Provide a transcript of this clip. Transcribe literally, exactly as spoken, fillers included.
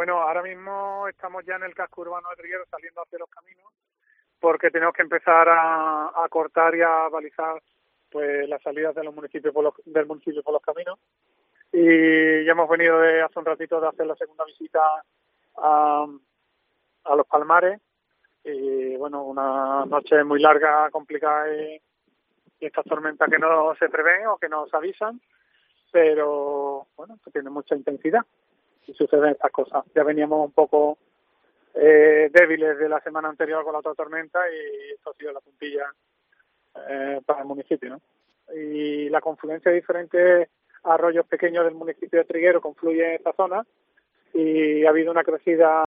Bueno, ahora mismo estamos ya en el casco urbano de Trigueros saliendo hacia los caminos porque tenemos que empezar a, a cortar y a balizar pues las salidas de los municipios por los, del municipio por los caminos. Y ya hemos venido de hace un ratito de hacer la segunda visita a, a los Palmares. Y bueno, una noche muy larga, complicada y, y estas tormentas que no se prevén o que nos avisan, pero bueno, que tienen mucha intensidad y suceden estas cosas. Ya veníamos un poco eh, débiles de la semana anterior con la otra tormenta y esto ha sido la puntilla eh, para el municipio, ¿no? Y la confluencia de diferentes arroyos pequeños del municipio de Trigueros confluye en esta zona y ha habido una crecida